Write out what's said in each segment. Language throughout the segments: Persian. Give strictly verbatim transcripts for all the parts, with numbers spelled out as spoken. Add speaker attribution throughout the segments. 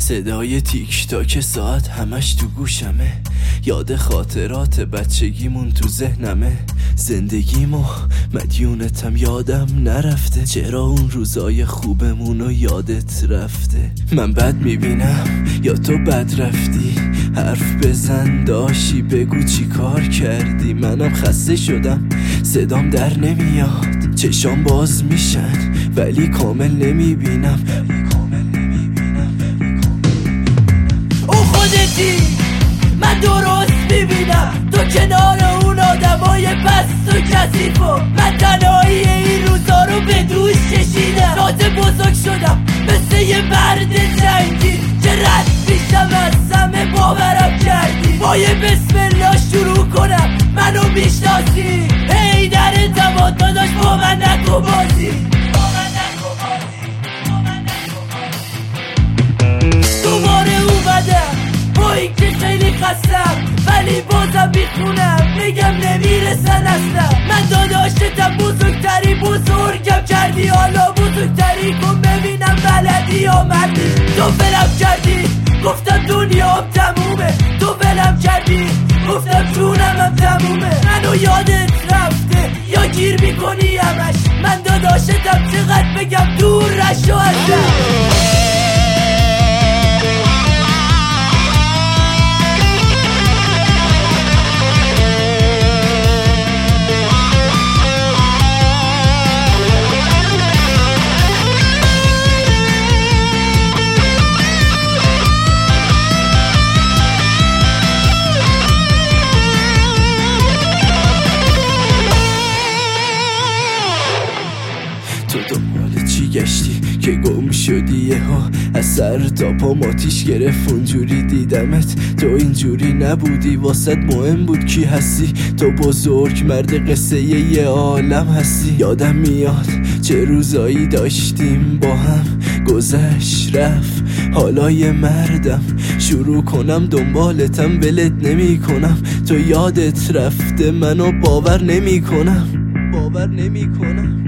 Speaker 1: صدای تیک تاک ساعت همش تو گوشمه، یاد خاطرات بچگیمون تو ذهنمه. زندگیمو مدیونتم یادم نرفته، چرا اون روزای خوبمونو یادت رفته؟ من بد میبینم یا تو بد رفتی؟ حرف بزن داشی بگو چی کار کردی؟ منم خسته شدم صدام در نمیاد، چشام باز میشن ولی کامل نمیبینم.
Speaker 2: اون خودتی، من درست میبینم تو کنار اون آدمای پست و کثیفو. من تنهایی این روزا رو به دوش کشیدم، تازه بزرگ شدم مثل یه مرد جنگی که رد میشم از همه باورم کردی. با یه بسم الله شروع کنم منو میشناسی، هی در اعتماد داداش با من نکو بازی. دوباره اومدم با این که خیلی خستم ولی بازم میخونم، میگم نمیرسن اصلا. من داداشتم بزرگتری بزرگم کردی، حالا بزرگتری کن ببینم بلدی یا مردی. تو ولم کردی گفتم دنیام تمومه، تو ولم کردی گفتم جونم هم تمومه. منو یادت رفته یا گیر میکنی همش؟ من داداشتم چقدر بگم دور رشو ازم.
Speaker 1: تو دنبال چی گشتی که گم شدی؟ یه ها از سر تا پا ماتیش گرفت اونجوری دیدمت. تو اینجوری نبودی، واسط مهم بود کی هستی. تو بزرگ مرد قصه یه عالم هستی. یادم میاد چه روزایی داشتیم با هم، گذشت رفت حالا یه مردم. شروع کنم دنبالتم ولت نمی کنم، تو یادت رفته منو باور نمی کنم، باور نمی کنم.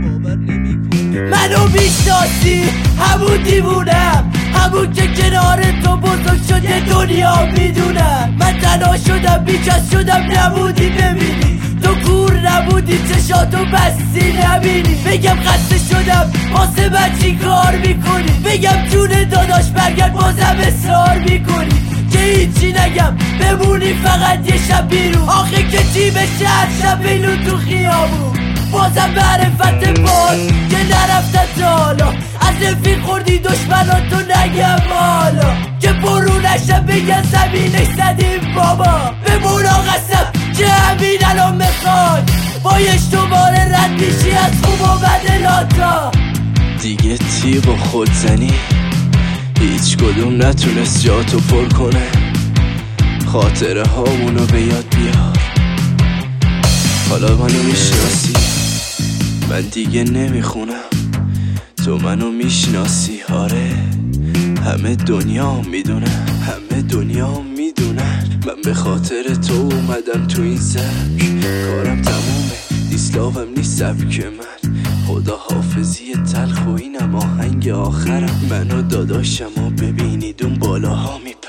Speaker 2: منو میشناسی همون دیوونم، همون که کنار تو بزرگ شد یه دنیا میدونم. من تنها شدم بیکس شدم نبودی ببینی، تو کور نبودی چشاتو بستی نبینی. بگم خسته شدم واسه من چی کار میکنی؟ بگم جون داداش برگرد بازم اصرار میکنی که هیچی نگم بمونی فقط یه شب بیرون. آخه که چی به شهر شب بیلون تو خیابون، بازم معرفت باز که نرفتن تا حالا. از رفیق خوردی دشمناتو نگم حالا، که برو نشم بگن زمینش زدیم بابا. به مولا قسم که همین الان میخواد بایش دوباره رد میشی از خوب و بدلاتا.
Speaker 1: دیگه تیغ و خودزنی هیچ کدوم نتونست جاتو پر کنه. خاطره هامونو به یاد بیار، حالا منو میشناسی، من دیگه نمیخونم، تو منو میشناسی. آره همه دنیا میدونن، همه دنیا میدونن من به خاطر تو اومدم تو این سبک. کارم تمومه دیسلاوم نیست سبک من، خدا حافظی تلخ و اینم آهنگ آخرم. منو داداشم و ببینید اون بالاها میپرم.